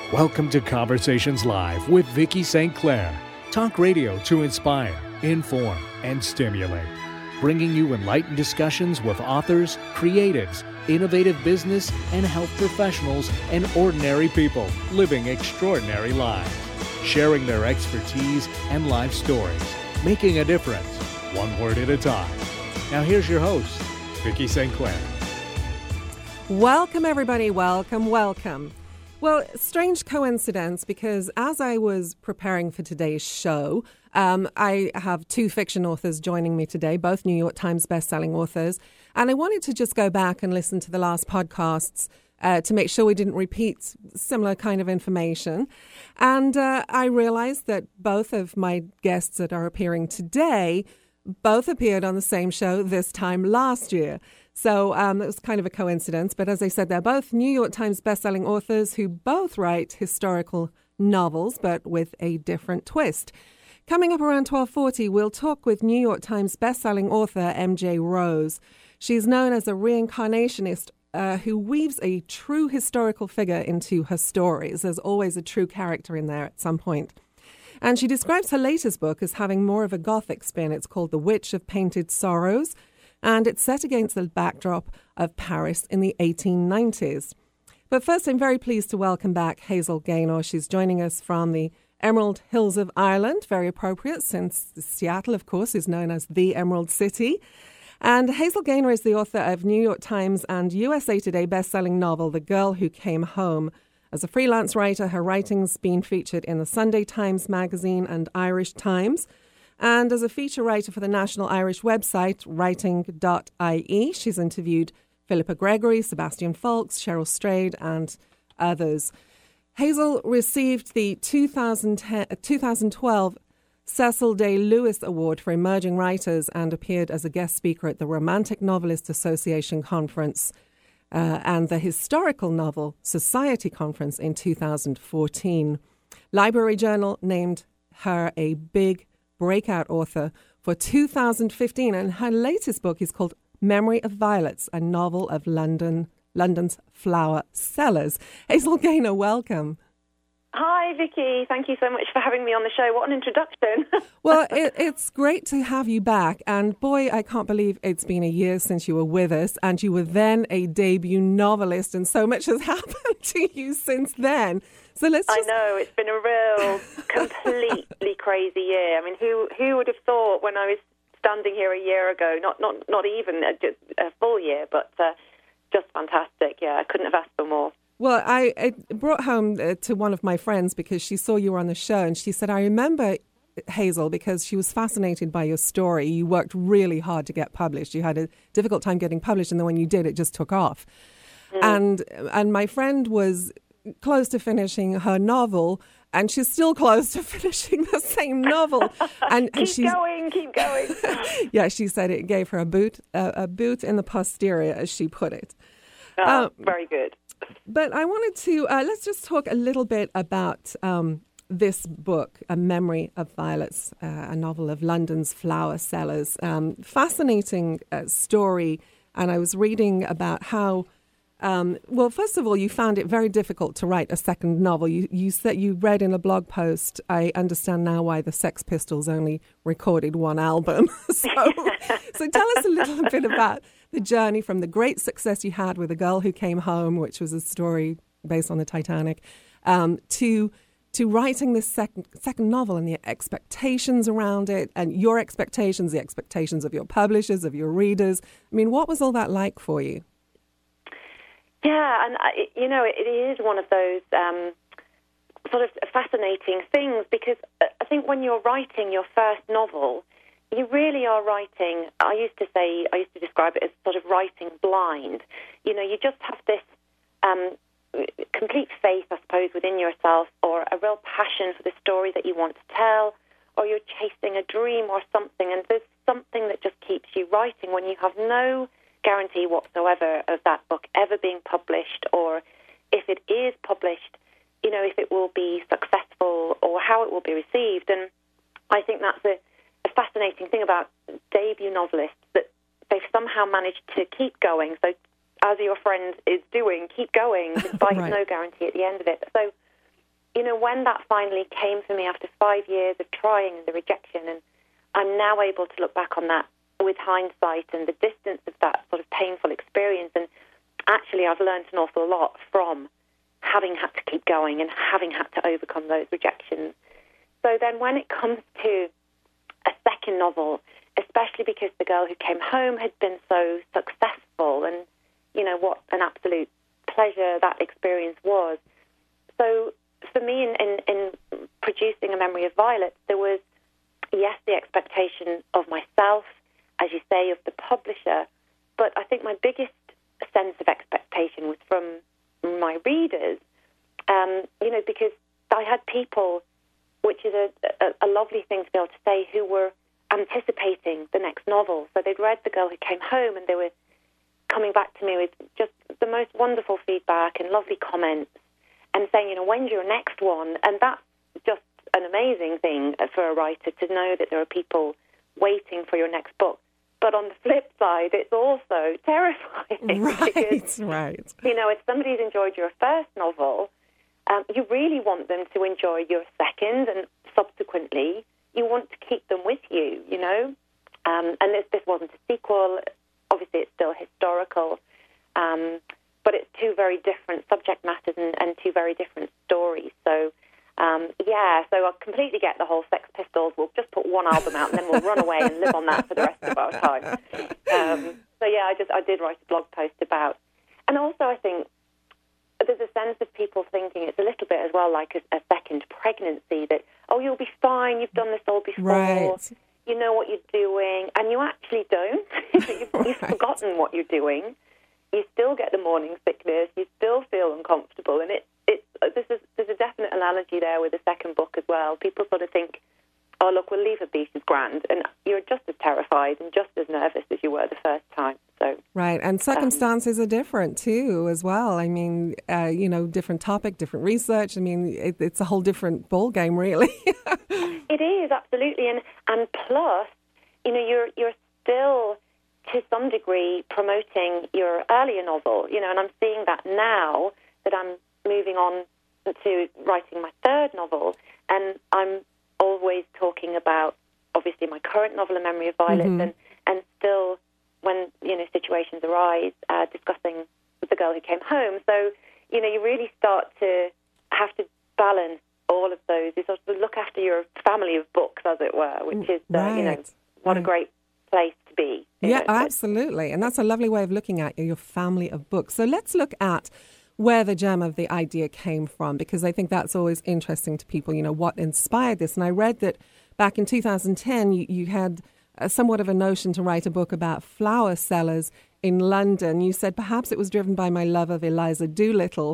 Welcome to Conversations Live with Vicki St. Clair. Talk radio to inspire, inform, and stimulate. Bringing you enlightened discussions with authors, creatives, innovative business and health professionals, and ordinary people living extraordinary lives. Sharing their expertise and life stories. Making a difference, one word at a time. Now here's your host, Vicki St. Clair. Welcome, everybody. Welcome. Well, strange coincidence, because as I was preparing for today's show, I have two fiction authors joining me today, both New York Times bestselling authors. And I wanted to just go back and listen to the last podcasts to make sure we didn't repeat similar kind of information. And I realized that both of my guests that are appearing today both appeared on the same show this time last year. So it was kind of a coincidence. But as I said, they're both New York Times bestselling authors who both write historical novels, but with a different twist. Coming up around 12:40, we'll talk with New York Times bestselling author M.J. Rose. She's known as a reincarnationist who weaves a true historical figure into her stories. There's always a true character in there at some point. And she describes her latest book as having more of a Gothic spin. It's called The Witch of Painted Sorrows, and it's set against the backdrop of Paris in the 1890s. But first, I'm very pleased to welcome back Hazel Gaynor. She's joining us from the Emerald Hills of Ireland, very appropriate since Seattle, of course, is known as the Emerald City. And Hazel Gaynor is the author of New York Times and USA Today bestselling novel, The Girl Who Came Home. As a freelance writer, her writing's been featured in the Sunday Times magazine and Irish Times. And as a feature writer for the National Irish website, writing.ie, she's interviewed Philippa Gregory, Sebastian Faulks, Cheryl Strayed, and others. Hazel received the 2012 Cecil Day Lewis Award for Emerging Writers and appeared as a guest speaker at the Romantic Novelist Association Conference and the Historical Novel Society Conference in 2014. Library Journal named her a big breakout author for 2015, and her latest book is called Memory of Violets, a novel of London's flower sellers. Hazel Gaynor, welcome. Hi, Vicki. Thank you so much for having me on the show. What an introduction. Well, it's great to have you back. And boy, I can't believe it's been a year since you were with us. And you were then a debut novelist. And so much has happened to you since then. So let's just... I know. It's been a real, completely crazy year. I mean, who would have thought when I was standing here a year ago, not even a full year, but just fantastic. Yeah, I couldn't have asked for more. Well, I brought home to one of my friends because she saw you were on the show, and she said, I remember, Hazel, because she was fascinated by your story. You worked really hard to get published. You had a difficult time getting published, and then when you did, it just took off. And my friend was close to finishing her novel, and she's still close to finishing the same novel. And keep going. Yeah, she said it gave her a boot in the posterior, as she put it. Very good. But I wanted to, let's just talk a little bit about this book, A Memory of Violets, a novel of London's flower sellers. Fascinating story. And I was reading about how, well, first of all, you found it very difficult to write a second novel. You said you read in a blog post, I understand now why the Sex Pistols only recorded one album. So tell us a little bit about the journey from the great success you had with The Girl Who Came Home, which was a story based on the Titanic, to writing this second novel and the expectations around it, and your expectations, the expectations of your publishers, of your readers. I mean, what was all that like for you? Yeah, and it is one of those sort of fascinating things, because I think when you're writing your first novel, you really are writing, I used to describe it as sort of writing blind. You know, you just have this complete faith, I suppose, within yourself, or a real passion for the story that you want to tell, or you're chasing a dream or something, and there's something that just keeps you writing when you have no guarantee whatsoever of that book ever being published, or if it is published, you know, if it will be successful or how it will be received. And I think that's a fascinating thing about debut novelists, that they've somehow managed to keep going. So as your friend is doing, keep going despite right. no guarantee at the end of it. So when that finally came for me after 5 years of trying and the rejection, and I'm now able to look back on that with hindsight and the distance of that sort of painful experience. And actually, I've learned an awful lot from having had to keep going and having had to overcome those rejections. So then when it comes to a second novel, especially because The Girl Who Came Home had been so successful, and, what an absolute pleasure that experience was. So for me, in producing A Memory of Violet, there was, yes, the expectation of myself, as you say, of the publisher, but I think my biggest sense of expectation was from my readers, because I had people, which is a lovely thing to be able to say, who were anticipating the next novel. So they'd read The Girl Who Came Home, and they were coming back to me with just the most wonderful feedback and lovely comments and saying, when's your next one? And that's just an amazing thing for a writer, to know that there are people waiting for your next book. But on the flip side, it's also terrifying. Right, because, right. If somebody's enjoyed your first novel, you really want them to enjoy your second, and subsequently, you want to keep them with you, And this wasn't a sequel. Obviously, it's still historical. But it's two very different subject matters and two very different stories. So, so I completely get the whole Sex Pistols. We'll just put one album out and then we'll run away and live on that for the rest of our time. I did write a blog post about. And also, I think there's a sense of people thinking it's a little bit as well like a second pregnancy, that, you'll be fine, you've done this all before. Right. You know what you're doing, and you actually don't. You've forgotten what you're doing. You still get the morning sickness. You still feel uncomfortable, and there's a definite analogy there with the second book as well. People sort of think, oh, look, we'll leave a beach is grand, and you're just as terrified and just as nervous as you were the first time. So right, and circumstances are different too, as well. I mean, different topic, different research. I mean, it's a whole different ball game, really. It is, absolutely, and plus, you're still, to some degree, promoting your earlier novel, and I'm seeing that now that I'm moving on to writing my third novel, and I'm always talking about, obviously, my current novel, A Memory of Violet, and still, when, situations arise, discussing The Girl Who Came Home. So, you really start to have to balance all of those. You sort of look after your family of books, as it were, which is, what a great place to be. Yeah, absolutely. And that's a lovely way of looking at your family of books. So let's look at where the germ of the idea came from, because I think that's always interesting to people, what inspired this. And I read that back in 2010, you had somewhat of a notion to write a book about flower sellers in London. You said perhaps it was driven by my love of Eliza Doolittle.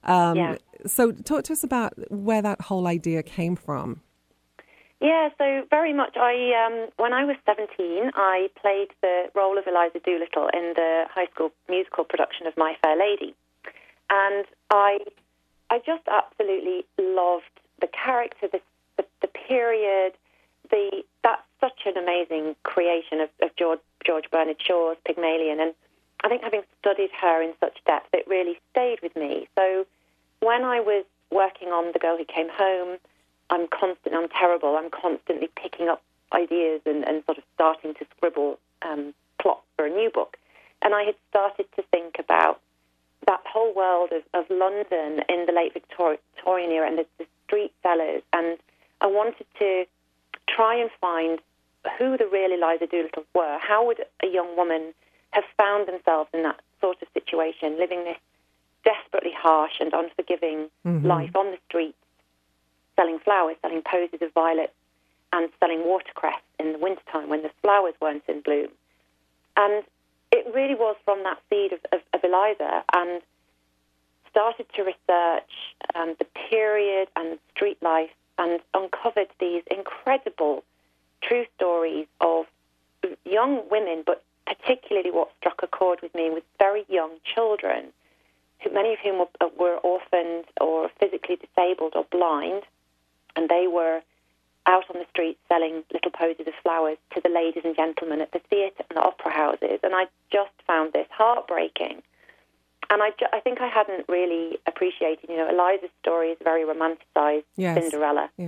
So talk to us about where that whole idea came from. Yeah, so very much. When I was 17, I played the role of Eliza Doolittle in the high school musical production of My Fair Lady. And I just absolutely loved the character, the period. That's such an amazing creation of George Bernard Shaw's Pygmalion. And I think having studied her in such depth, it really stayed with me. So when I was working on The Girl Who Came Home, I'm terrible. I'm constantly picking up ideas and sort of starting to scribble plots for a new book. And I had started to think about that whole world of London in the late Victorian era and the street sellers. And I wanted to try and find who the real Eliza Doolittles were. How would a young woman have found themselves in that sort of situation, living this desperately harsh and unforgiving life on the streets, selling flowers, selling posies of violets, and selling watercress in the wintertime when the flowers weren't in bloom. And it really was from that seed of Eliza, and started to research the period and street life, and uncovered these incredible true stories of young women, but particularly what struck a chord with me was very young children, many of whom were orphaned or physically disabled or blind, and they were out on the streets selling little posies of flowers to the ladies and gentlemen at the theatre and the opera houses. And I just found this heartbreaking. And I think I hadn't really appreciated, Eliza's story is very romanticized, Cinderella. Yeah.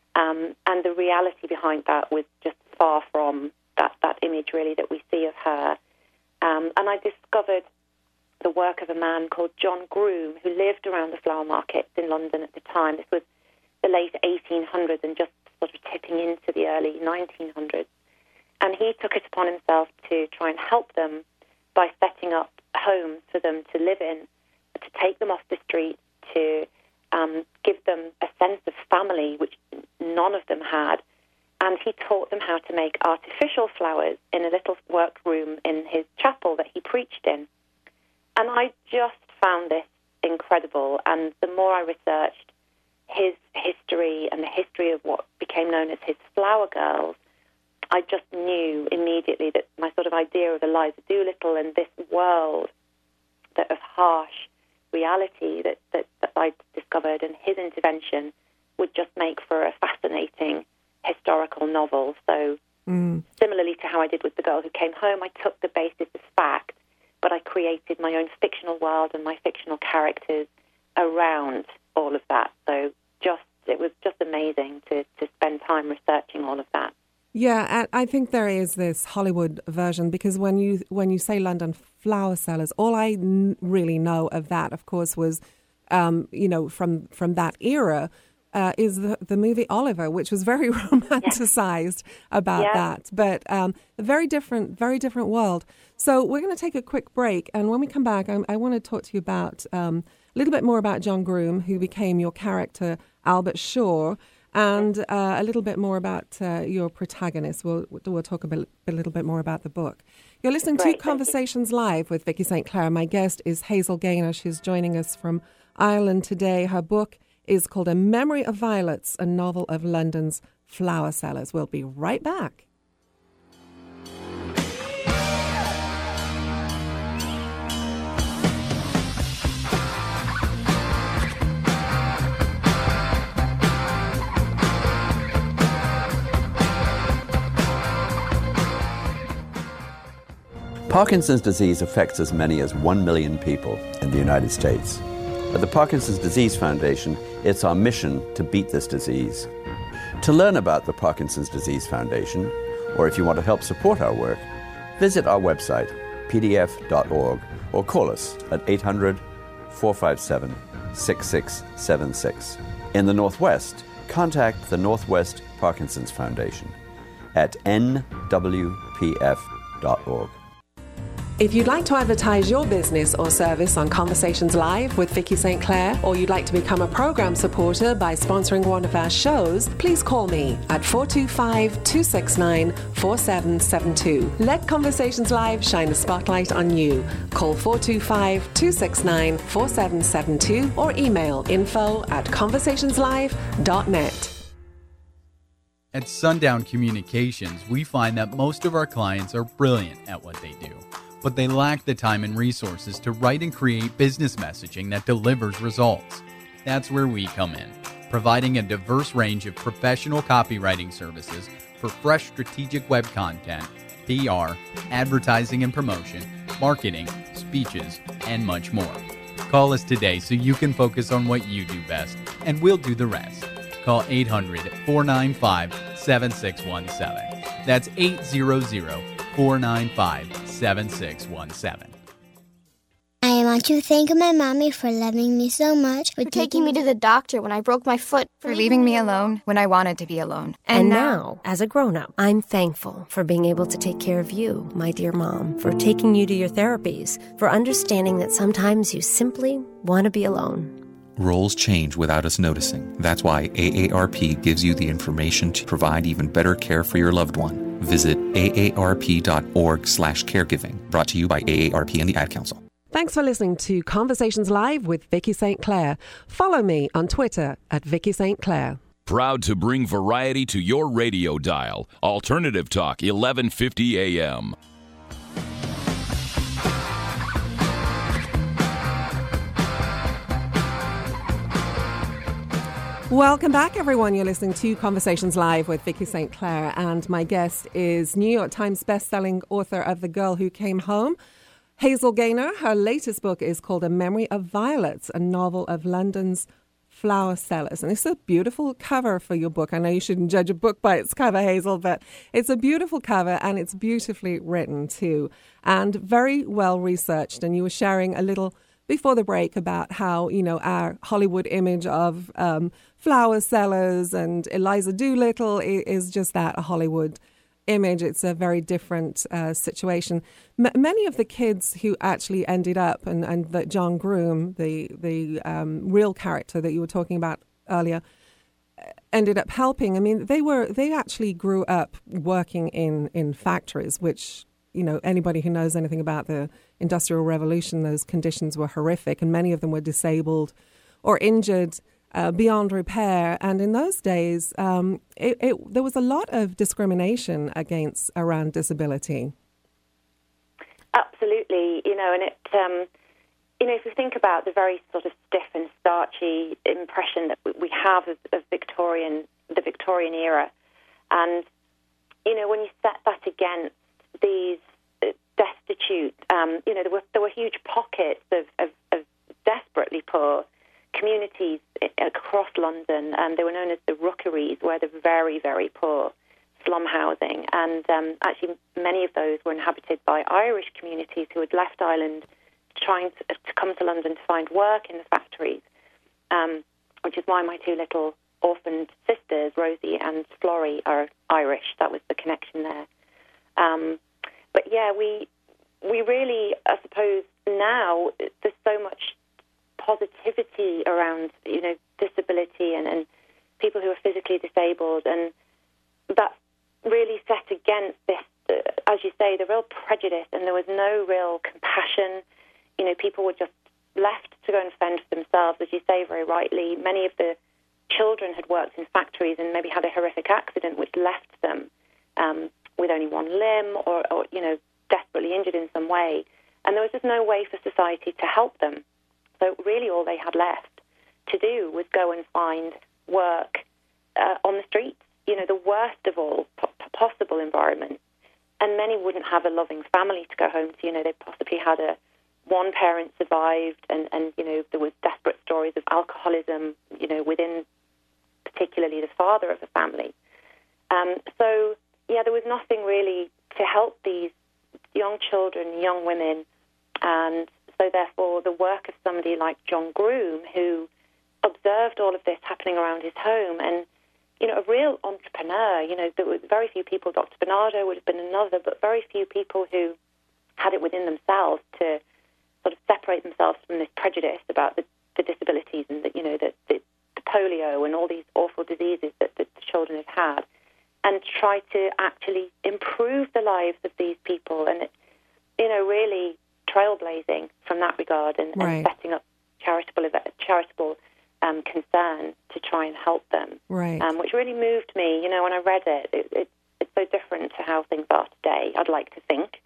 And the reality behind that was just far from that image, really, that we see of her. And I discovered the work of a man called John Groome, who lived around the flower markets in London at the time. This was the late 1800s and just sort of tipping into the early 1900s. And he took it upon himself to try and help them by setting up homes for them to live in, to take them off the street, to give them a sense of family, which none of them had. And he taught them how to make artificial flowers in a little workroom in his chapel that he preached in. And I just found this incredible. And the more I researched his history and the history of what became known as his flower girls, I just knew immediately that my sort of idea of Eliza Doolittle and this world of harsh reality that I discovered and his intervention would just make for a fascinating historical novel. So similarly to how I did with The Girl Who Came Home, I took the basis of fact, but I created my own fictional world and my fictional characters around all of that. So it was just amazing to spend time researching all of that. Yeah, and I think there is this Hollywood version, because when you say London flower sellers, all I really know of that, of course, was from that era is the movie Oliver, which was very romanticized about that, but a very different world. So we're going to take a quick break, and when we come back, I want to talk to you about a little bit more about John Groome, who became your character Albert Shaw. And a little bit more about your protagonist. We'll talk a little bit more about the book. You're listening to Conversations Live with Vicky St. Clair. My guest is Hazel Gaynor. She's joining us from Ireland today. Her book is called A Memory of Violets, a novel of London's flower sellers. We'll be right back. Parkinson's disease affects as many as 1 million people in the United States. At the Parkinson's Disease Foundation, it's our mission to beat this disease. To learn about the Parkinson's Disease Foundation, or if you want to help support our work, visit our website, pdf.org, or call us at 800-457-6676. In the Northwest, contact the Northwest Parkinson's Foundation at nwpf.org. If you'd like to advertise your business or service on Conversations Live with Vicky St. Clair, or you'd like to become a program supporter by sponsoring one of our shows, please call me at 425-269-4772. Let Conversations Live shine a spotlight on you. Call 425-269-4772 or email info@conversationslive.net. At Sundown Communications, we find that most of our clients are brilliant at what they do, but they lack the time and resources to write and create business messaging that delivers results. That's where we come in, providing a diverse range of professional copywriting services for fresh strategic web content, PR, advertising and promotion, marketing, speeches, and much more. Call us today so you can focus on what you do best, and we'll do the rest. Call 800-495-7617. That's 800-495-7617. I want to thank my mommy for loving me so much. For taking me to the doctor when I broke my foot. For leaving me alone when I wanted to be alone. And now, as a grown-up, I'm thankful for being able to take care of you, my dear mom, for taking you to your therapies, for understanding that sometimes you simply want to be alone. Roles change without us noticing. That's why AARP gives you the information to provide even better care for your loved one. Visit aarp.org/caregiving. Brought to you by AARP and the Ad Council. Thanks for listening to Conversations Live with Vicky St. Clair. Follow me on Twitter at Vicky St. Clair. Proud to bring variety to your radio dial. Alternative Talk, 1150 AM. Welcome back, everyone. You're listening to Conversations Live with Vicky St. Clair, and my guest is New York Times bestselling author of The Girl Who Came Home, Hazel Gaynor, her latest book is called A Memory of Violets, a novel of London's flower sellers. And it's a beautiful cover for your book. I know you shouldn't judge a book by its cover, Hazel, but it's a beautiful cover and it's beautifully written too, and very well researched. And you were sharing a little before the break about how, you know, our Hollywood image of flower sellers and Eliza Doolittle is just that, a Hollywood image. It's a very different situation. Many of the kids who actually ended up, and that John Groom, the real character that you were talking about earlier, ended up helping. I mean, they actually grew up working in factories, which, you know, anybody who knows anything about the Industrial Revolution, those conditions were horrific, and many of them were disabled or injured beyond repair. And in those days, there was a lot of discrimination around disability. Absolutely, you know, and it, you know, if you think about the very sort of stiff and starchy impression that we have of the Victorian era, and, you know, when you set that against these destitute, you know, there were huge pockets of desperately poor communities across London, and they were known as the Rookeries, where the very, very poor slum housing. And actually, many of those were inhabited by Irish communities who had left Ireland trying to come to London to find work in the factories, which is why my two little orphaned sisters, Rosie and Florrie, are Irish. That was the connection there. But yeah, we really, I suppose, now there's so much positivity around, you know, disability and people who are physically disabled, and that's really set against this, as you say, the real prejudice, and there was no real compassion. You know, people were just left to go and fend for themselves, as you say very rightly. Many of the children had worked in factories and maybe had a horrific accident which left them with only one limb or, you know, desperately injured in some way, and there was just no way for society to help them. So really all they had left to do was go and find work on the streets, you know, the worst of all possible environments. And many wouldn't have a loving family to go home to. You know, they possibly had one parent survived, and, you know, there was desperate stories of alcoholism, you know, within particularly the father of the family. So, yeah, there was nothing really to help these young children, young women, and so therefore the work of somebody like John Groom, who observed all of this happening around his home, and, you know, a real entrepreneur. You know, there were very few people, Dr. Bernardo would have been another, but very few people who had it within themselves to sort of separate themselves from this prejudice about the disabilities and, you know, the polio and all these awful diseases that the children have had, and try to actually improve the lives of these people. And, you know, really trailblazing from that regard, and setting up charitable concern to try and help them, which really moved me. You know, when I read it, it's so different to how things are today, I'd like to think.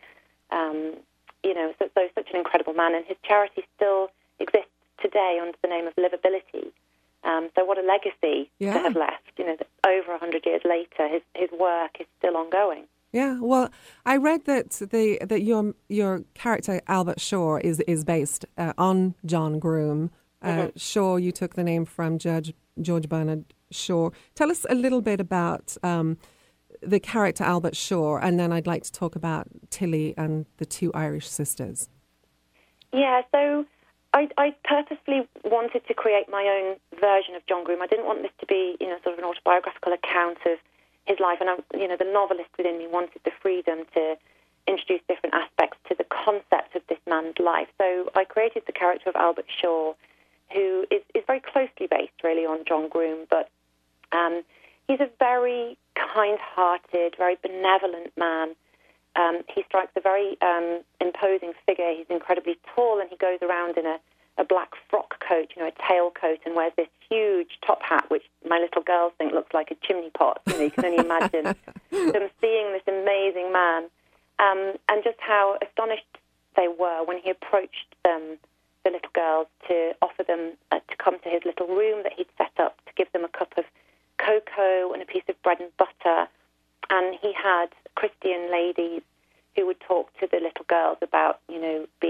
You know, so such an incredible man, and his charity still exists today under the name of Livability. So what a legacy to have left. You know, that over 100 years later, his work is still ongoing. Yeah, well, I read that your character Albert Shaw is based on John Groom. Shaw, you took the name from George Bernard Shaw. Tell us a little bit about the character Albert Shaw, and then I'd like to talk about Tilly and the two Irish sisters. Yeah, so I purposely wanted to create my own version of John Groom. I didn't want this to be, you know, sort of an autobiographical account of his life, and you know, the novelist within me wanted the freedom to introduce different aspects to the concept of this man's life. So I created the character of Albert Shaw, who is very closely based really on John Groom, but he's a very kind-hearted, very benevolent man. He strikes a very imposing figure. He's incredibly tall, and he goes around in a black frock coat, you know, a tailcoat, and wears this huge top hat, which my little girls think looks like a chimney pot. You know, you can only imagine them seeing this amazing man, and just how astonished they were when he approached them, the little girls, to offer them to come to his little room that he'd set up, to give them a cup of cocoa and a piece of bread and butter. And he had Christian ladies who would talk to the little girls about, you know, being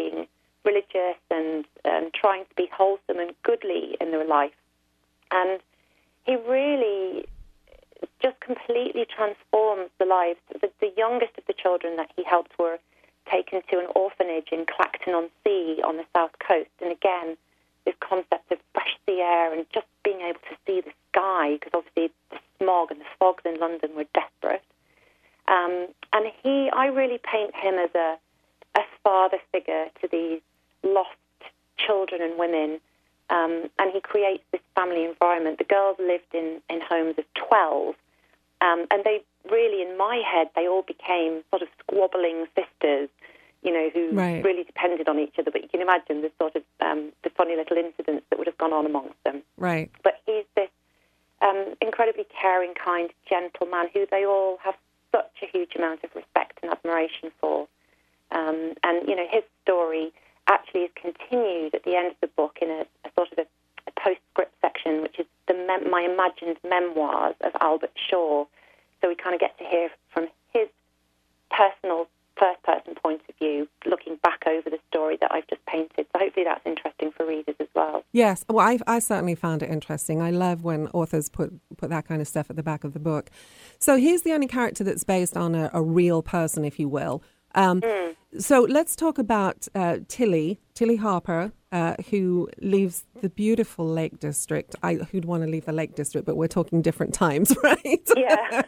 and trying to be wholesome and goodly in their life. And he really just completely transforms the lives. The youngest of the children that he helped were taken to an orphanage in Clacton-on-Sea on the south coast. And again, this concept of fresh sea air and just being able to see the sky, because obviously the smog and the fogs in London were desperate. And I really paint him as a father figure to these lost children and women. And he creates this family environment. The girls lived in homes of 12. And they really, in my head, they all became sort of squabbling sisters, who really depended on each other. But you can imagine the sort of the funny little incidents that would have gone on amongst them. Right. But he's this incredibly caring, kind, gentle man who they all have such a huge amount of respect and admiration for. And, his story actually is continued at the end of the book in a sort of a postscript section, which is my imagined memoirs of Albert Shaw. So we kind of get to hear from his personal first-person point of view, looking back over the story that I've just painted. So hopefully that's interesting for readers as well. Yes, well, I certainly found it interesting. I love when authors put that kind of stuff at the back of the book. So he's the only character that's based on a real person, if you will. So let's talk about Tilly Harper, who leaves the beautiful Lake District. Who'd want to leave the Lake District, but we're talking different times, right? Yeah.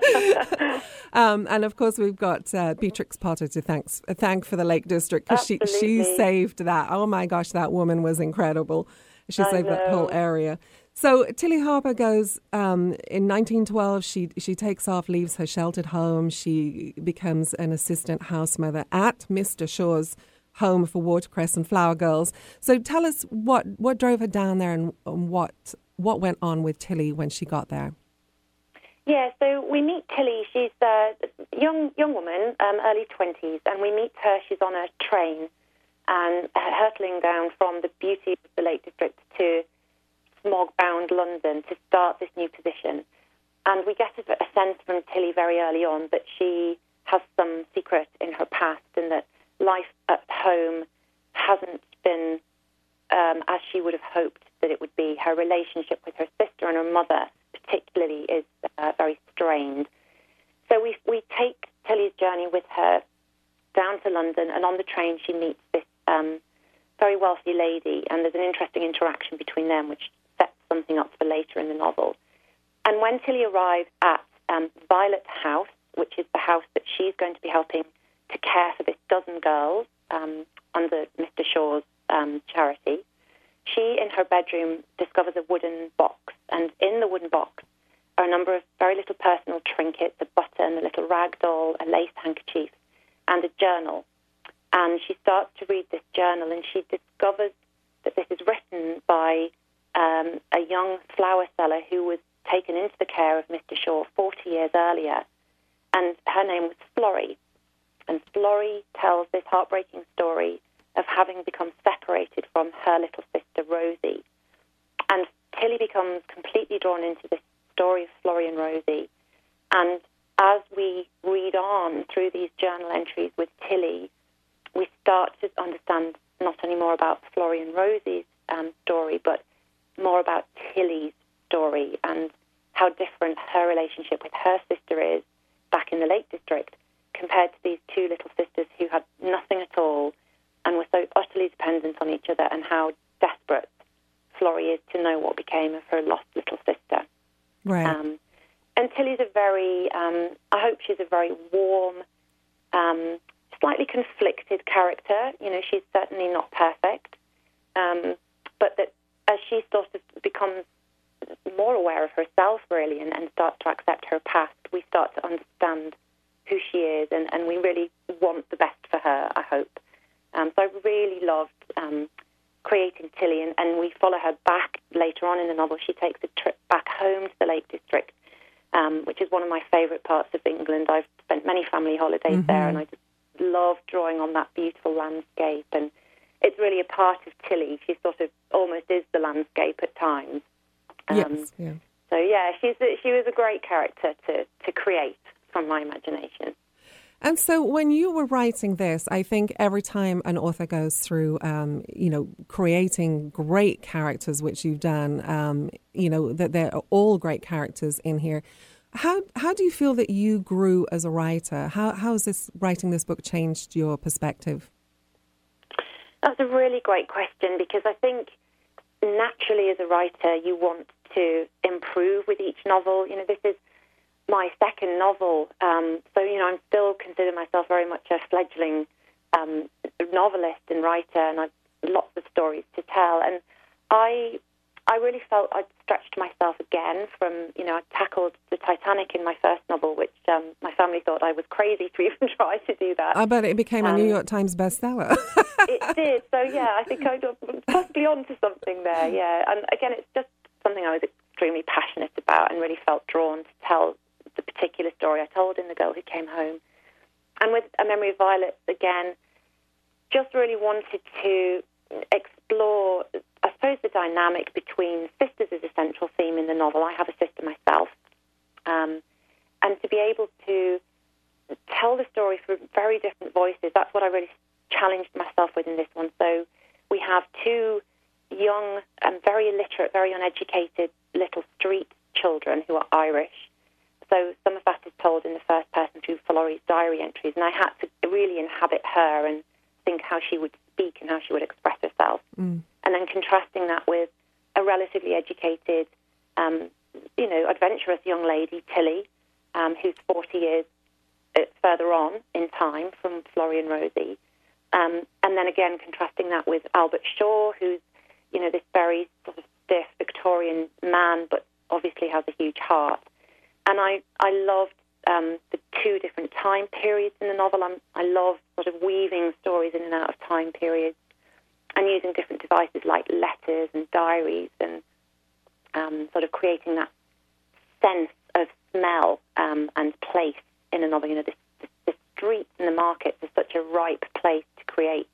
And of course, we've got Beatrix Potter to thank for the Lake District, because she saved that. Oh my gosh, that woman was incredible. She saved that whole area. So Tilly Harper goes, in 1912, she takes off, leaves her sheltered home. She becomes an assistant house mother at Mr. Shaw's home for watercress and flower girls. So tell us what drove her down there and what went on with Tilly when she got there. Yeah, so we meet Tilly. She's a young woman, early 20s, and we meet her. She's on a train and hurtling down from the beauty of the Lake District to smog-bound London to start this new position. And we get a sense from Tilly very early on that she has some secret in her past and that life at home hasn't been as she would have hoped that it would be. Her relationship with her sister and her mother particularly is very strained. So we take Tilly's journey with her down to London, and on the train she meets this very wealthy lady, and there's an interesting interaction between them which sets something up for later in the novel. And when Tilly arrives at Violet House, which is the house that she's going to be helping to care for this dozen girls under Mr. Shaw's charity, she, in her bedroom, discovers a wooden box. And in the wooden box are a number of very little personal trinkets, a button, a little rag doll, a lace handkerchief, and a journal. And she starts to read this journal, and she discovers that this is written by a young flower seller who was taken into the care of Mr. Shaw 40 years earlier. And her name was Florrie. And Florrie tells this heartbreaking story of having become separated from her little sister, Rosie. And Tilly becomes completely drawn into this story of Florrie and Rosie. And as we read on through these journal entries with Tilly, we start to understand not only more about Florrie and Rosie's story, but more about Tilly's story and how different her relationship with her sister is back in the Lake District compared to these two little sisters who had nothing at all and were so utterly dependent on each other, and how desperate Florrie is to know what became of her lost little sister. Right. And Tilly's I hope she's a very warm, slightly conflicted character. You know, she's certainly not perfect, but that as she sort of becomes more aware of herself, really, and starts to accept her past, we start to understand who she is, and we really want the best for her, I hope. So I really loved creating Tilly, and we follow her back later on in the novel. She takes a trip back home to the Lake District, which is one of my favourite parts of England. I've spent many family holidays there, and I just love drawing on that beautiful landscape. And it's really a part of Tilly. She sort of almost is the landscape at times. Yes. Yeah. So, yeah, she was a great character to create from my imagination. And so when you were writing this, I think every time an author goes through, creating great characters, which you've done, that there are all great characters in here. How do you feel that you grew as a writer? How has writing this book changed your perspective? That's a really great question, because I think naturally as a writer you want to improve with each novel. This is my second novel, so I'm still consider myself very much a fledgling novelist and writer, and I've lots of stories to tell. And I really felt I'd stretched myself again from, I tackled the Titanic in my first novel, which my family thought I was crazy to even try to do that. I bet it became a New York Times bestseller. It did, so I think I was possibly onto something there, And again, it's just something I was extremely passionate about and really felt drawn to tell the particular story I told in The Girl Who Came Home. And with A Memory of Violets, again, just really wanted to explore, I suppose, the dynamic between sisters is a central theme in the novel. I have a sister myself. And to be able to tell the story through very different voices, that's what I really challenged myself with in this one. So we have two young and very illiterate, very uneducated little street children who are Irish. So some of that is told in the first person through Florrie's diary entries, and I had to really inhabit her and think how she would speak and how she would express herself. And then contrasting that with a relatively educated, adventurous young lady, Tilly, who's 40 years further on in time from Florrie and Rosie. And then again contrasting that with Albert Shaw, who's, this very sort of stiff Victorian man, but obviously has a huge heart. And I loved the two different time periods in the novel. I love sort of weaving stories in and out of time periods and using different devices like letters and diaries and sort of creating that sense of smell and place in a novel. The streets and the markets are such a ripe place to create,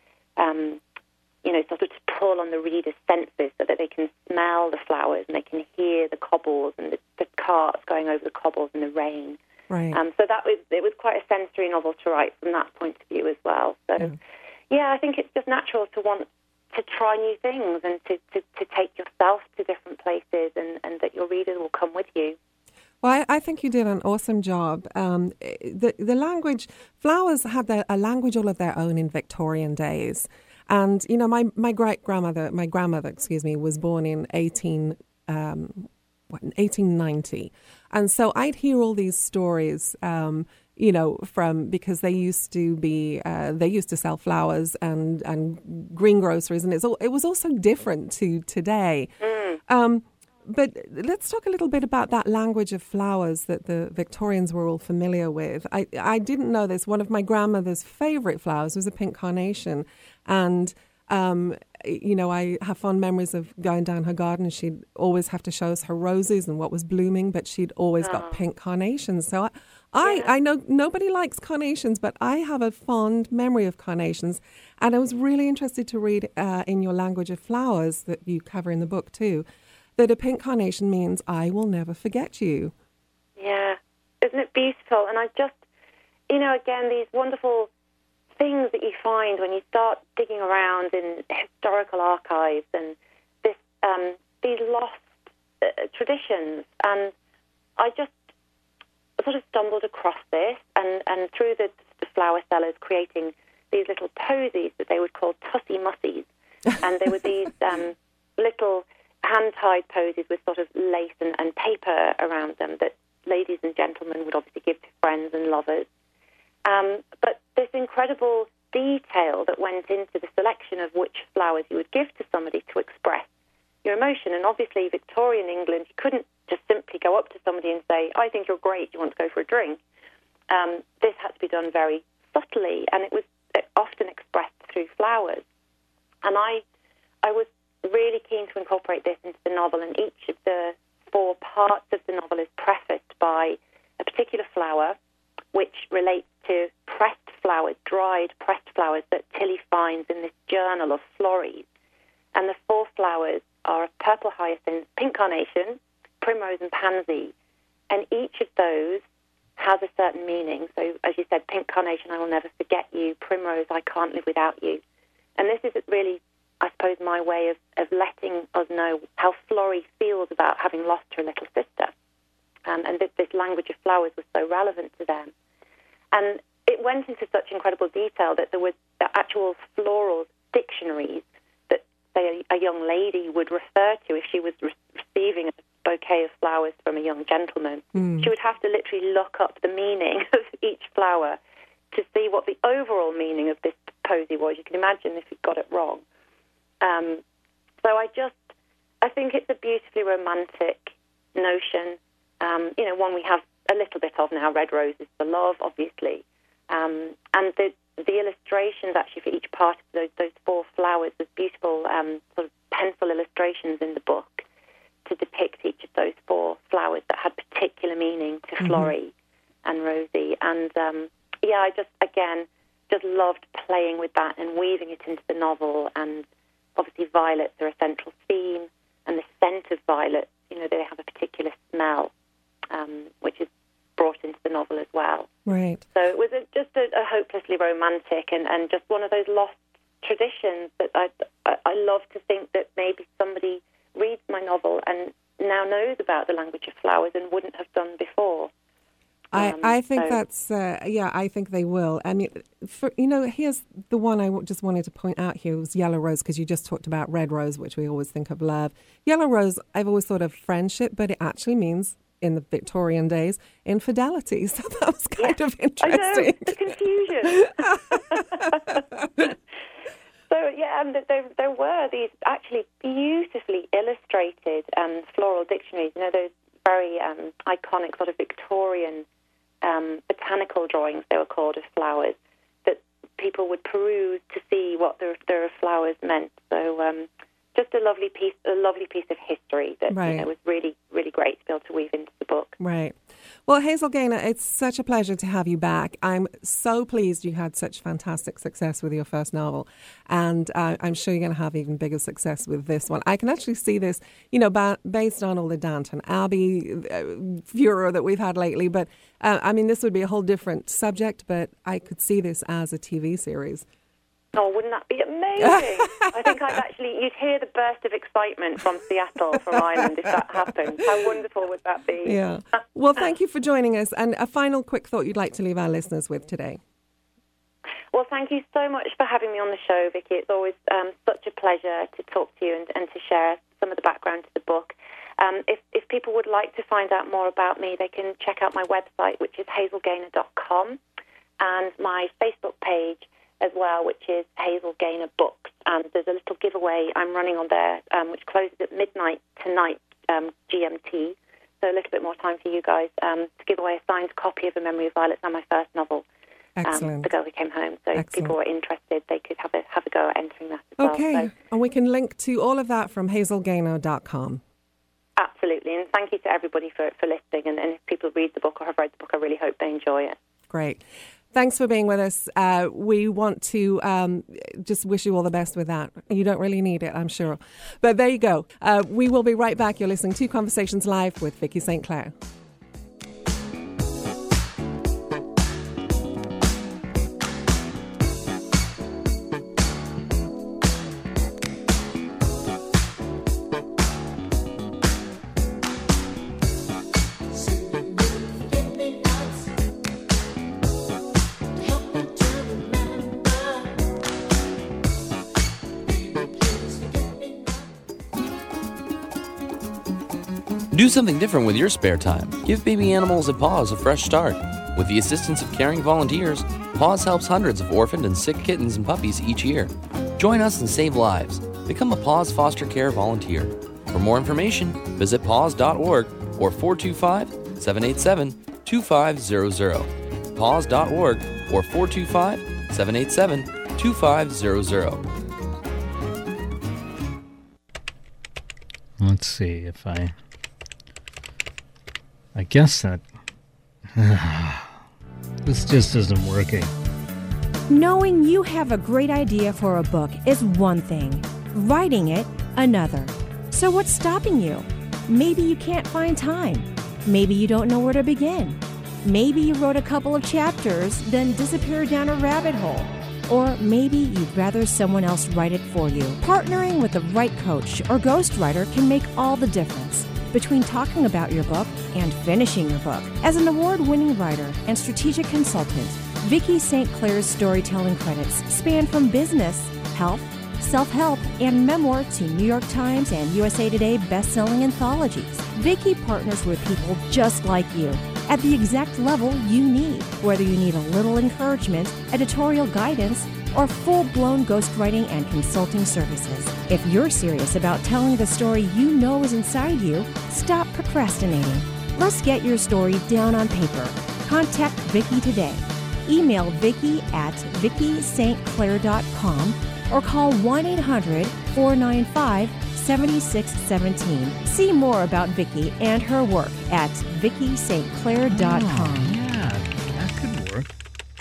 sort of to pull on the reader's senses so that they can smell the flowers and they can hear the cobbles and the carts going over the cobbles in the rain. Right. So it was quite a sensory novel to write from that point of view as well. So, I think it's just natural to want to try new things and to take yourself to different places and that your readers will come with you. Well, I think you did an awesome job. The language, flowers had a language all of their own in Victorian days. And, my grandmother, was born in 1890. And so I'd hear all these stories, because they used to sell flowers and greengrocers, and it was also different to today. But let's talk a little bit about that language of flowers that the Victorians were all familiar with. I didn't know this. One of my grandmother's favorite flowers was a pink carnation. And, I have fond memories of going down her garden. She'd always have to show us her roses and what was blooming, but she'd always got pink carnations. So I know nobody likes carnations, but I have a fond memory of carnations. And I was really interested to read in your language of flowers that you cover in the book too, that a pink carnation means I will never forget you. Yeah, isn't it beautiful? And I just, again, these wonderful things that you find when you start digging around in historical archives and these lost traditions. And I just sort of stumbled across this and through the flower sellers creating these little posies that they would call tussy mussies. And they were these little hand-tied posies with sort of lace and paper around them that ladies and gentlemen would obviously give to friends and lovers. But this incredible detail that went into the selection of which flowers you would give to somebody to express your emotion. And obviously Victorian England, you couldn't just simply go up to somebody and say, I think you're great, do you want to go for a drink? This had to be done very subtly, and it was often expressed through flowers. And I was really keen to incorporate this into the novel, and each of the 4 parts of the novel is prefaced by a particular flower which relates to pressed flowers, dried pressed flowers that Tilly finds in this journal of Florrie's. And the 4 flowers are purple hyacinth, pink carnation, primrose and pansy. And each of those has a certain meaning. So, as you said, pink carnation, I will never forget you. Primrose, I can't live without you. And this is really, I suppose, my way of letting us know how Florrie feels about having lost her little sister. And this language of flowers was so relevant to them. And it went into such incredible detail that there were actual floral dictionaries that, say, a young lady would refer to if she was receiving a bouquet of flowers from a young gentleman. She would have to literally look up the meaning of each flower to see what the overall meaning of this posy was. You can imagine if you'd got it wrong. So I think it's a beautifully romantic notion. One we have a little bit of now. Red roses for love, obviously. And the illustrations actually for each part of those four flowers, there's beautiful sort of pencil illustrations in the book to depict each of those four flowers that had particular meaning to Florrie and Rosie. And I just loved playing with that and weaving it into the novel. And obviously violets are a central theme, and the scent of violets, they have a particular smell, which is brought into the novel as well. Right. So it was just a hopelessly romantic and just one of those lost traditions that I love to think that maybe somebody reads my novel and now knows about the language of flowers and wouldn't have done before. I think I think they will. I mean, here's the one I just wanted to point out here was yellow rose, because you just talked about red rose, which we always think of love. Yellow rose, I've always thought of friendship, but it actually means, in the Victorian days, infidelity. So that was kind of interesting. I know, the confusion. So, and there were these actually beautifully illustrated floral dictionaries, those very iconic sort of Victorian botanical drawings, they were called, of flowers, that people would peruse to see what their flowers meant. So just a lovely piece of history that was really, really great to be able to weave into the book. Right. Well, Hazel Gaynor, it's such a pleasure to have you back. I'm so pleased you had such fantastic success with your first novel, and I'm sure you're going to have even bigger success with this one. I can actually see this, based on all the Downton Abbey furor that we've had lately, but this would be a whole different subject, but I could see this as a TV series. Oh, wouldn't that be amazing? I think you'd hear the burst of excitement from Seattle, from Ireland, if that happened. How wonderful would that be? Yeah. Well, thank you for joining us. And a final quick thought you'd like to leave our listeners with today. Well, thank you so much for having me on the show, Vicky. It's always such a pleasure to talk to you and to share some of the background to the book. If people would like to find out more about me, they can check out my website, which is hazelgaynor.com, and my Facebook page as well, which is Hazel Gaynor Books. And there's a little giveaway I'm running on there, which closes at midnight tonight, GMT. So a little bit more time for you guys to give away a signed copy of A Memory of Violets and my first novel, Excellent. The Girl Who Came Home. So if people were interested, they could have a go at entering that as well. Okay, and we can link to all of that from hazelgaynor.com. Absolutely, and thank you to everybody for listening. And if people read the book or have read the book, I really hope they enjoy it. Great. Thanks for being with us. We want to just wish you all the best with that. You don't really need it, I'm sure. But there you go. We will be right back. You're listening to Conversations Live with Vicky St. Clair. Do something different with your spare time. Give baby animals at Paws a fresh start. With the assistance of caring volunteers, Paws helps hundreds of orphaned and sick kittens and puppies each year. Join us and save lives. Become a Paws foster care volunteer. For more information, visit paws.org or 425-787-2500. paws.org or 425-787-2500. Let's see if I guess that this just isn't working. Knowing you have a great idea for a book is one thing, writing it another. So what's stopping you? Maybe you can't find time. Maybe you don't know where to begin. Maybe you wrote a couple of chapters, then disappeared down a rabbit hole. Or maybe you'd rather someone else write it for you. Partnering with the right coach or ghostwriter can make all the difference between talking about your book and finishing your book. As an award-winning writer and strategic consultant, Vicki St. Clair's storytelling credits span from business, health, self-help, and memoir to New York Times and USA Today best-selling anthologies. Vicki partners with people just like you at the exact level you need, whether you need a little encouragement, editorial guidance, or full-blown ghostwriting and consulting services. If you're serious about telling the story you know is inside you, stop procrastinating. Let's get your story down on paper. Contact Vicki today. Email Vicki at VickiSt.Clair.com or call 1-800-495-7617. See more about Vicki and her work at VickiSt.Clair.com. Oh, yeah, that could work.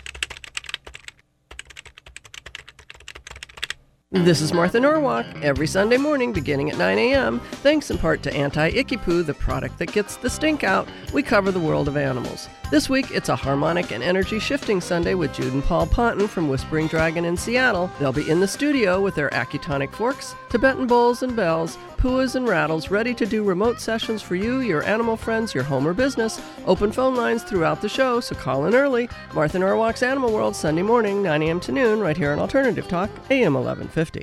This is Martha Norwalk, every Sunday morning beginning at 9 a.m. Thanks in part to Anti-Icky Poo, the product that gets the stink out. We cover the world of animals. This week, it's a harmonic and energy-shifting Sunday with Jude and Paul Ponton from Whispering Dragon in Seattle. They'll be in the studio with their acutonic forks, Tibetan bowls and bells, puas and rattles, ready to do remote sessions for you, your animal friends, your home or business. Open phone lines throughout the show, so call in early. Martha Norwalk's Animal World, Sunday morning, 9 a.m. to noon, right here on Alternative Talk, AM 1150.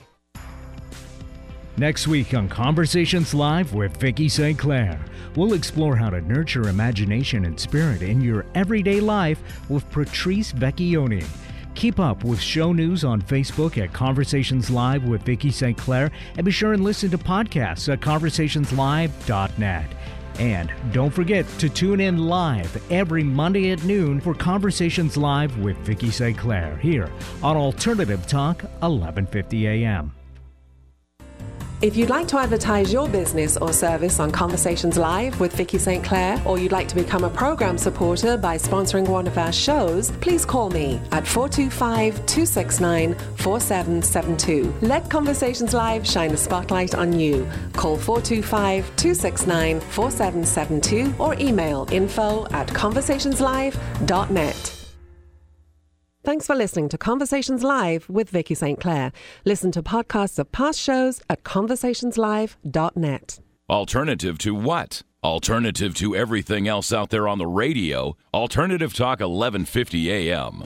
Next week on Conversations Live with Vicki St. Clair, we'll explore how to nurture imagination and spirit in your everyday life with Patrice Vecchione. Keep up with show news on Facebook at Conversations Live with Vicki St. Clair, and be sure and listen to podcasts at conversationslive.net. And don't forget to tune in live every Monday at noon for Conversations Live with Vicki St. Clair here on Alternative Talk, 1150 AM. If you'd like to advertise your business or service on Conversations Live with Vicki St. Clair, or you'd like to become a program supporter by sponsoring one of our shows, please call me at 425-269-4772. Let Conversations Live shine a spotlight on you. Call 425-269-4772 or email info@conversationslive.net. Thanks for listening to Conversations Live with Vicki St. Clair. Listen to podcasts of past shows at conversationslive.net. Alternative to what? Alternative to everything else out there on the radio. Alternative Talk 1150 AM.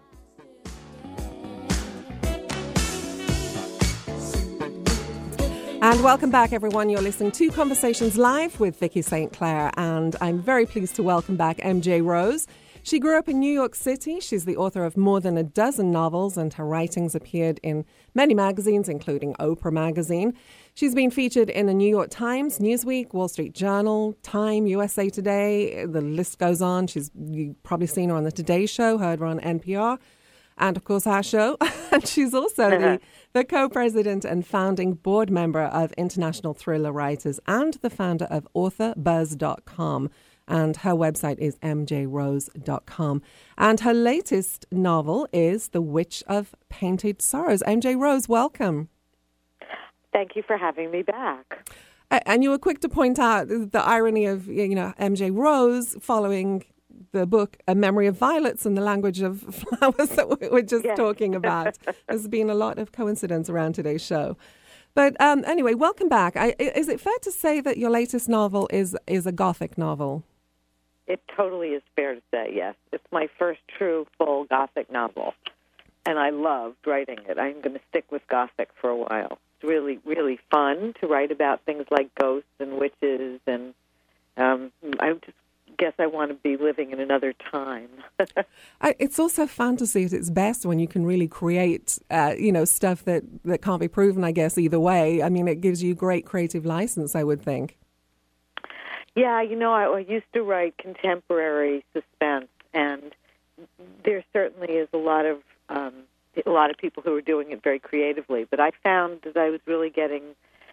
And welcome back, everyone. You're listening to Conversations Live with Vicki St. Clair, and I'm very pleased to welcome back MJ Rose. She grew up in New York City. She's the author of more than a dozen novels, and her writings appeared in many magazines, including Oprah Magazine. She's been featured in the New York Times, Newsweek, Wall Street Journal, Time, USA Today. The list goes on. You've probably seen her on the Today Show, heard her on NPR, and, of course, our show. And she's also the co-president and founding board member of International Thriller Writers and the founder of AuthorBuzz.com. And her website is mjrose.com. And her latest novel is The Witch of Painted Sorrows. MJ Rose, welcome. Thank you for having me back. And you were quick to point out the irony of, MJ Rose following the book A Memory of Violets and the Language of Flowers that we were just talking about. There's been a lot of coincidence around today's show. But anyway, welcome back. Is it fair to say that your latest novel is a Gothic novel? It totally is fair to say, yes. It's my first true full Gothic novel, and I loved writing it. I'm going to stick with Gothic for a while. It's really, really fun to write about things like ghosts and witches, and I just guess I want to be living in another time. It's also fantasy at its best when you can really create, stuff that can't be proven, I guess, either way. I mean, it gives you great creative license, I would think. Yeah, I used to write contemporary suspense, and there certainly is a lot of people who are doing it very creatively. But I found that I was really getting,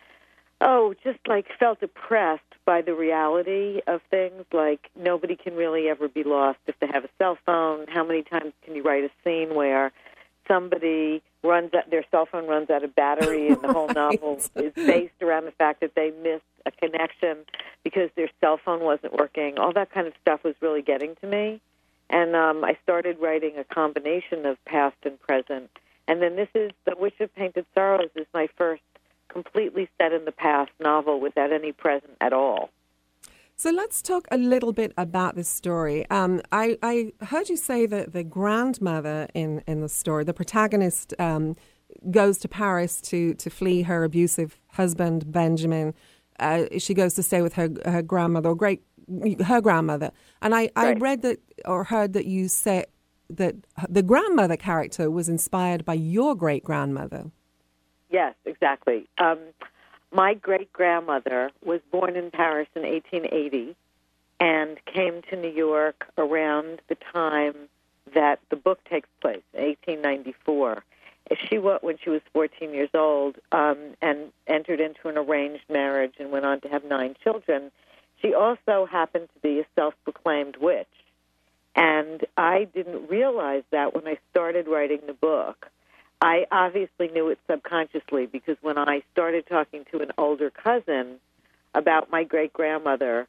felt oppressed by the reality of things. Like, nobody can really ever be lost if they have a cell phone. How many times can you write a scene where somebody their cell phone runs out of battery, and the whole novel is based around the fact that they missed a connection because their cell phone wasn't working? All that kind of stuff was really getting to me. And I started writing a combination of past and present. And then this is The Witch of Painted Sorrows is my first completely set in the past novel without any present at all. So let's talk a little bit about this story. I heard you say that the grandmother in the story, the protagonist, goes to Paris to flee her abusive husband, Benjamin. She goes to stay with her grandmother, or her grandmother. And I read that or heard that you said that the grandmother character was inspired by your great-grandmother. Yes, exactly. My great-grandmother was born in Paris in 1880 and came to New York around the time that the book takes place, 1894. When she was 14 years old and entered into an arranged marriage and went on to have 9 children, she also happened to be a self-proclaimed witch. And I didn't realize that when I started writing the book. I obviously knew it subconsciously because when I started talking to an older cousin about my great-grandmother,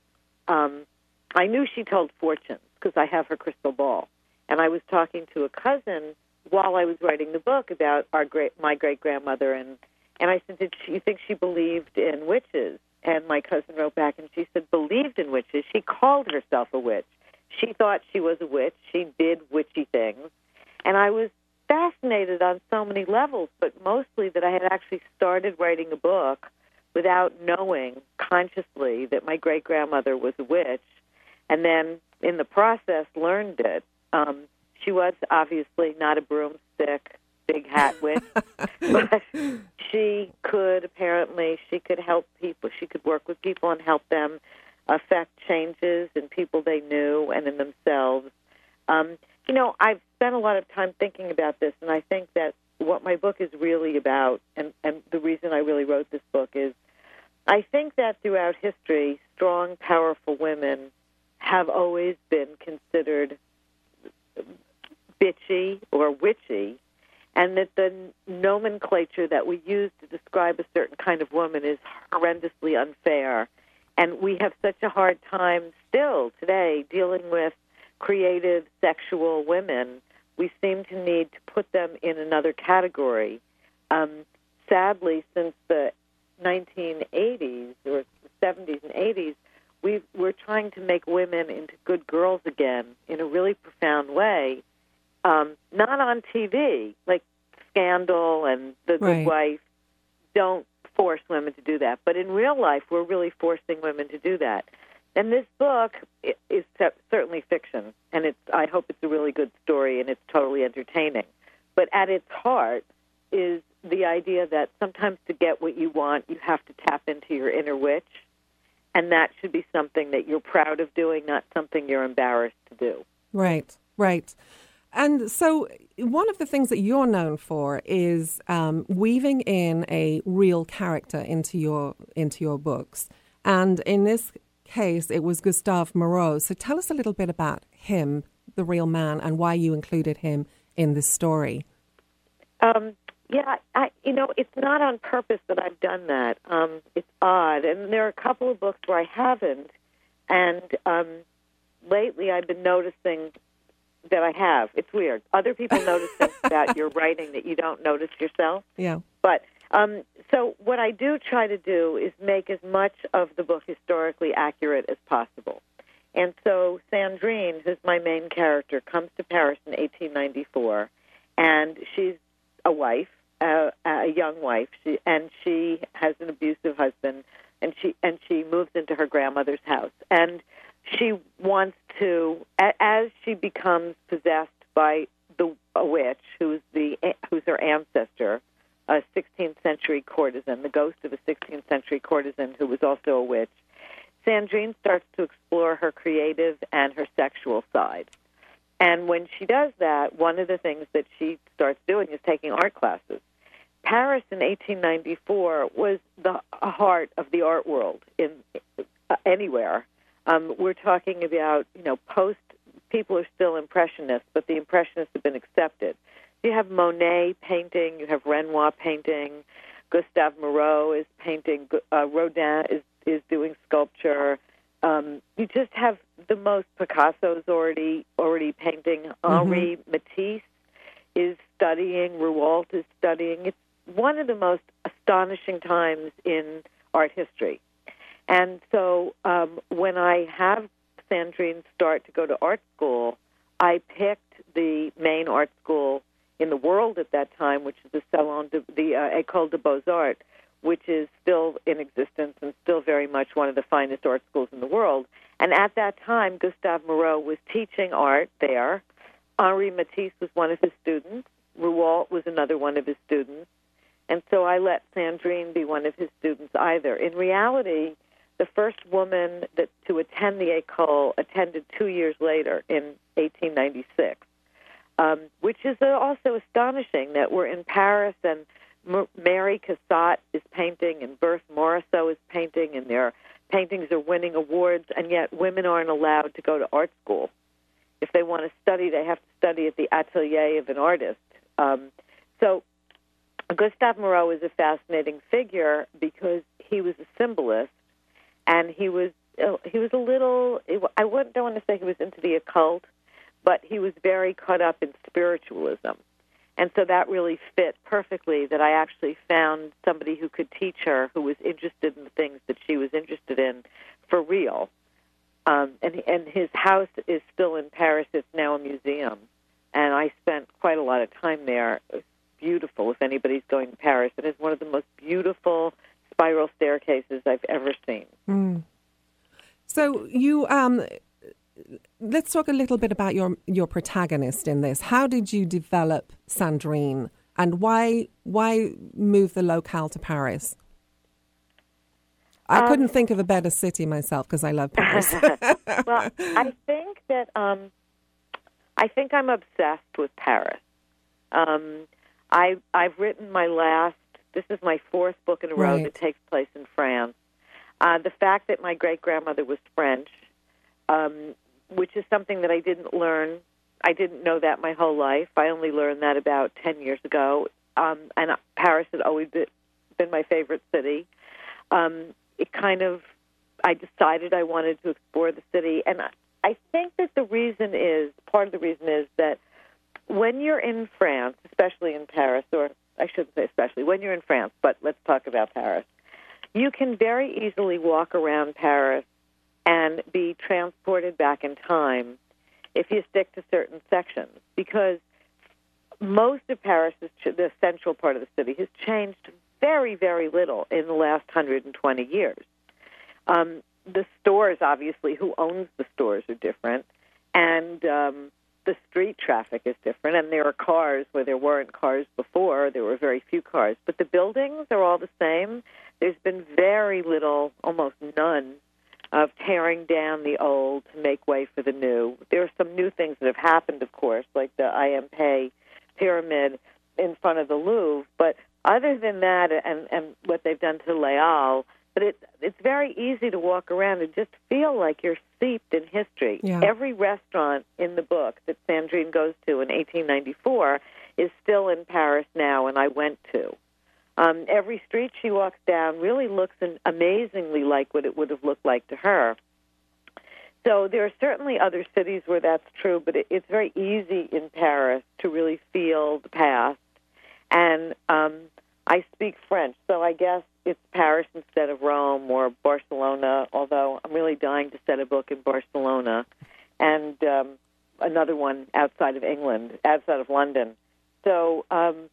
I knew she told fortunes because I have her crystal ball. And I was talking to a cousin while I was writing the book about my great-grandmother, and I said, "Did you think she believed in witches?" And my cousin wrote back, and she said, "Believed in witches? She called herself a witch. She thought she was a witch. She did witchy things." And I was fascinated on so many levels, but mostly that I had actually started writing a book without knowing consciously that my great-grandmother was a witch, and then in the process learned it. She was obviously not a broomstick, big hat witch, but she could help people. She could work with people and help them affect changes in people they knew and in themselves. I've spent a lot of time thinking about this, and I think that what my book is really about, and the reason I really wrote this book is, I think that throughout history, strong, powerful women have always been considered bitchy or witchy, and that the nomenclature that we use to describe a certain kind of woman is horrendously unfair. And we have such a hard time still today dealing with creative, sexual women. We seem to need to put them in another category. Sadly, since the 1980s or the 70s and 80s, we're trying to make women into good girls again in a really profound way. Not on TV, like Scandal and The Good Wife don't force women to do that. But in real life, we're really forcing women to do that. And this book is certainly fiction, and I hope it's a really good story and it's totally entertaining. But at its heart is the idea that sometimes to get what you want, you have to tap into your inner witch, and that should be something that you're proud of doing, not something you're embarrassed to do. Right. And so one of the things that you're known for is weaving in a real character into your books. And in this case, it was Gustave Moreau. So tell us a little bit about him, the real man, and why you included him in this story. It's not on purpose that I've done that. It's odd. And there are a couple of books where I haven't. And lately I've been noticing that I have. It's weird. Other people notice things about your writing that you don't notice yourself. Yeah. But so what I do try to do is make as much of the book historically accurate as possible. And so Sandrine, who's my main character, comes to Paris in 1894, and she's a wife, a young wife, and she has an abusive husband, and she moves into her grandmother's house. And she wants to, as she becomes possessed by a witch who's her ancestor, a 16th century courtesan, the ghost of a 16th century courtesan who was also a witch, Sandrine starts to explore her creative and her sexual side. And when she does that, one of the things that she starts doing is taking art classes. Paris in 1894 was the heart of the art world anywhere. We're talking about, people are still Impressionists, but the Impressionists have been accepted. You have Monet painting, you have Renoir painting, Gustave Moreau is painting, Rodin is doing sculpture, you just have the most. Picasso's already painting. Henri Matisse is studying. Rouault is studying. It's one of the most astonishing times in art history. And so when I have Sandrine start to go to art school, I picked the main art school in the world at that time, which is the École des Beaux-Arts, which is still in existence and still very much one of the finest art schools in the world. And at that time, Gustave Moreau was teaching art there. Henri Matisse was one of his students. Rouault was another one of his students. And so I let Sandrine be one of his students either. In reality, the first woman to attend the École attended 2 years later in 1896, which is also astonishing that we're in Paris and Mary Cassatt is painting and Berthe Morisot is painting, and their paintings are winning awards, and yet women aren't allowed to go to art school. If they want to study, they have to study at the atelier of an artist. So Gustave Moreau is a fascinating figure because he was a symbolist, and he was a little, I don't want to say he was into the occult, but he was very caught up in spiritualism. And so that really fit perfectly, that I actually found somebody who could teach her, who was interested in the things that she was interested in for real. And his house is still in Paris. It's now a museum. And I spent quite a lot of time there. It's beautiful if anybody's going to Paris. It is one of the most beautiful spiral staircases I've ever seen. Mm. So you... let's talk a little bit about your protagonist in this. How did you develop Sandrine, and why move the locale to Paris? I couldn't think of a better city myself because I love Paris. Well, I think that I'm obsessed with Paris. I've written this is my fourth book in a row that takes place in France. The fact that my great-grandmother was French, which is something that I didn't learn. I didn't know that my whole life. I only learned that about 10 years ago. And Paris had always been my favorite city. I decided I wanted to explore the city. And I think that part of the reason is that when you're in France, especially in Paris, or I shouldn't say especially, when you're in France, but let's talk about Paris, you can very easily walk around Paris and be transported back in time if you stick to certain sections, because most of Paris, the central part of the city, has changed very, very little in the last 120 years. The stores, obviously, who owns the stores are different, and the street traffic is different, and there are cars where there weren't cars before. There were very few cars, but the buildings are all the same. There's been very little, almost none, of tearing down the old to make way for the new. There are some new things that have happened, of course, like the Ayampe pyramid in front of the Louvre. But other than that, and what they've done to Les Halles, but it's very easy to walk around and just feel like you're steeped in history. Yeah. Every restaurant in the book that Sandrine goes to in 1894 is still in Paris now, and I went to. Every street she walks down really looks amazingly like what it would have looked like to her. So there are certainly other cities where that's true, but it's very easy in Paris to really feel the past. And I speak French, so I guess it's Paris instead of Rome or Barcelona, although I'm really dying to set a book in Barcelona, and another one outside of England, outside of London. So...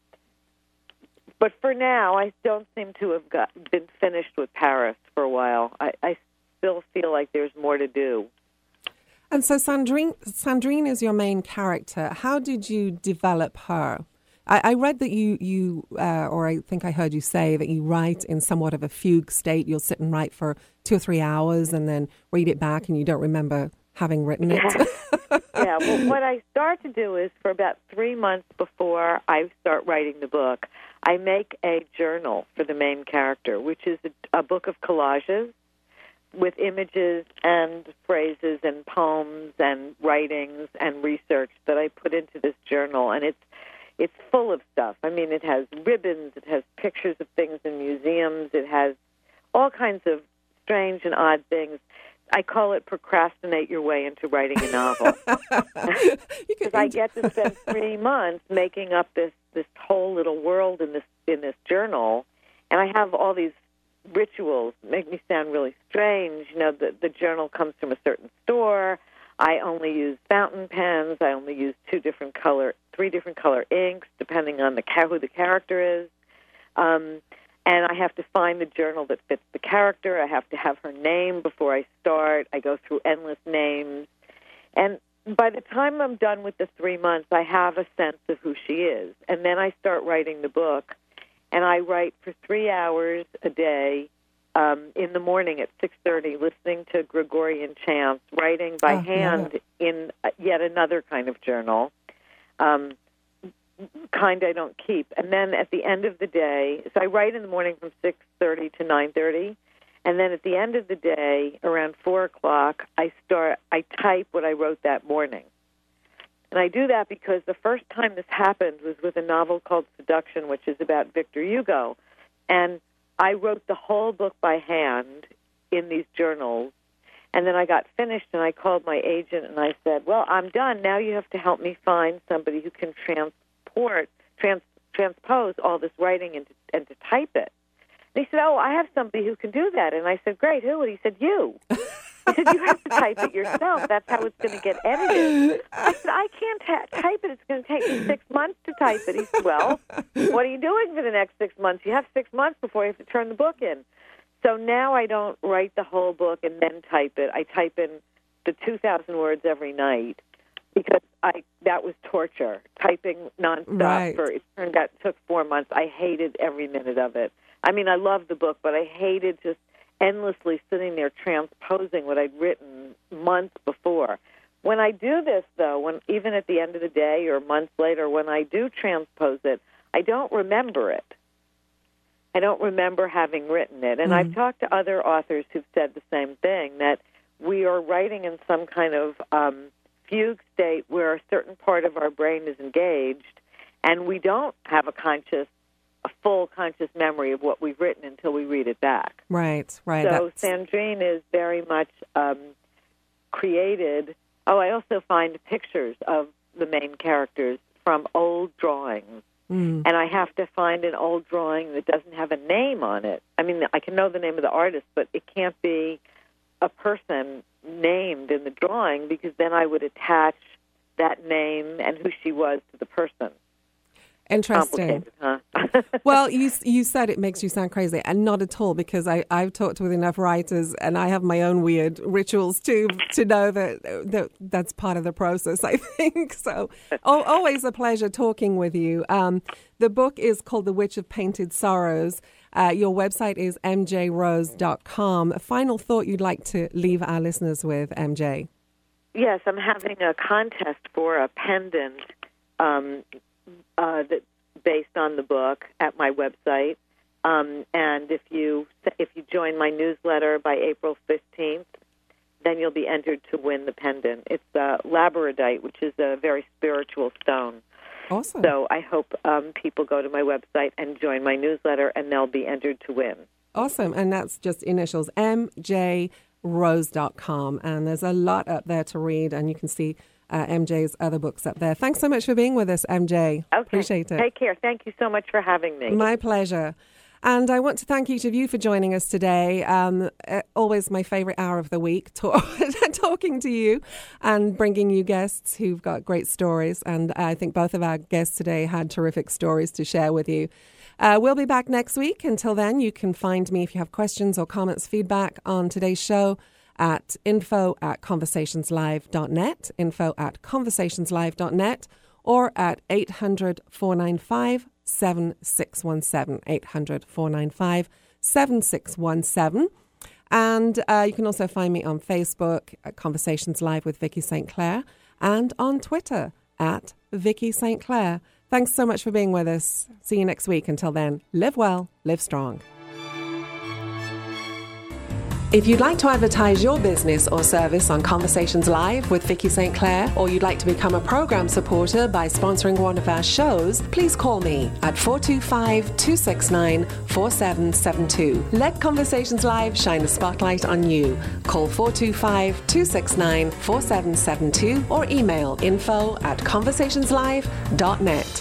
but for now, I don't seem to have been finished with Paris for a while. I still feel like there's more to do. And so Sandrine is your main character. How did you develop her? I read that you or I think I heard you say that you write in somewhat of a fugue state. You'll sit and write for 2 or 3 hours and then read it back, and you don't remember having written it. Yeah, well, what I start to do is for about 3 months before I start writing the book, I make a journal for the main character, which is a book of collages with images and phrases and poems and writings and research that I put into this journal. And it's full of stuff. I mean, it has ribbons, it has pictures of things in museums, it has all kinds of strange and odd things. I call it procrastinate your way into writing a novel. Because I get to spend 3 months making up this whole little world in this journal, and I have all these rituals. Make me sound really strange. You know, the journal comes from a certain store. I only use fountain pens. I only use 3 different color inks, depending on who the character is. And I have to find the journal that fits the character. I have to have her name before I start. I go through endless names. And by the time I'm done with the 3 months, I have a sense of who she is. And then I start writing the book. And I write for 3 hours a day in the morning at 6:30, listening to Gregorian chants, writing by hand in yet another kind of journal. Kind I don't keep. And then at the end of the day, so I write in the morning from 6:30 to 9:30, and then at the end of the day, around 4 o'clock, I type what I wrote that morning. And I do that because the first time this happened was with a novel called Seduction, which is about Victor Hugo. And I wrote the whole book by hand in these journals. And then I got finished, and I called my agent, and I said, well, I'm done. Now you have to help me find somebody who can transpose all this writing and to type it. And he said, oh, I have somebody who can do that. And I said, great, who? And he said, you. He said, you have to type it yourself. That's how it's going to get edited. I said, I can't type it. It's going to take me 6 months to type it. He said, well, what are you doing for the next 6 months? You have 6 months before you have to turn the book in. So now I don't write the whole book and then type it. I type in the 2,000 words every night. Because that was torture, typing nonstop. Right. It turned out it took 4 months. I hated every minute of it. I mean, I loved the book, but I hated just endlessly sitting there transposing what I'd written months before. When I do this, though, even at the end of the day or months later, when I do transpose it, I don't remember it. I don't remember having written it. And I've talked to other authors who've said the same thing, that we are writing in some kind of fugue state where a certain part of our brain is engaged, and we don't have a full conscious memory of what we've written until we read it back. Right. So Sandrine is very much created. Oh, I also find pictures of the main characters from old drawings. And I have to find an old drawing that doesn't have a name on it. I mean, I can know the name of the artist, but it can't be a person named in the drawing, because then I would attach that name and who she was to the person. Interesting. Huh? Well, you said it makes you sound crazy, and not at all, because I've talked with enough writers, and I have my own weird rituals too, to know that's part of the process, I think. So always a pleasure talking with you. The book is called The Witch of Painted Sorrows. Your website is mjrose.com. A final thought you'd like to leave our listeners with, MJ? Yes, I'm having a contest for a pendant that's based on the book at my website. And if you join my newsletter by April 15th, then you'll be entered to win the pendant. It's labradorite, which is a very spiritual stone. Awesome. So I hope people go to my website and join my newsletter, and they'll be entered to win. Awesome. And that's just initials, mjrose.com. And there's a lot up there to read, and you can see MJ's other books up there. Thanks so much for being with us, MJ. Okay. Appreciate it. Take care. Thank you so much for having me. My pleasure. And I want to thank each of you for joining us today. Always my favorite hour of the week, talking to you and bringing you guests who've got great stories. And I think both of our guests today had terrific stories to share with you. We'll be back next week. Until then, you can find me if you have questions or comments, feedback on today's show at info@conversationslive.net, info@conversationslive.net, or at 800-495-7617, 800-495-7617. And you can also find me on Facebook at Conversations Live with Vicky St. Clair, and on Twitter at Vicky St. Clair. Thanks so much for being with us. See you next week. Until then, live well, live strong. If you'd like to advertise your business or service on Conversations Live with Vicki St. Clair, or you'd like to become a program supporter by sponsoring one of our shows, please call me at 425-269-4772. Let Conversations Live shine a spotlight on you. Call 425-269-4772 or email info@conversationslive.net.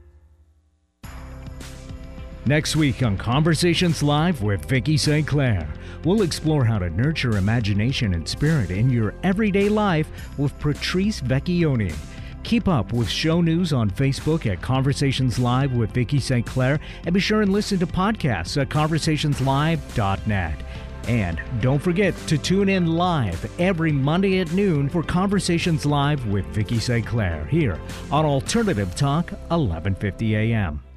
Next week on Conversations Live with Vicki St. Clair, we'll explore how to nurture imagination and spirit in your everyday life with Patrice Vecchione. Keep up with show news on Facebook at Conversations Live with Vicki St. Clair, and be sure and listen to podcasts at conversationslive.net. And don't forget to tune in live every Monday at noon for Conversations Live with Vicki St. Clair here on Alternative Talk 1150 AM.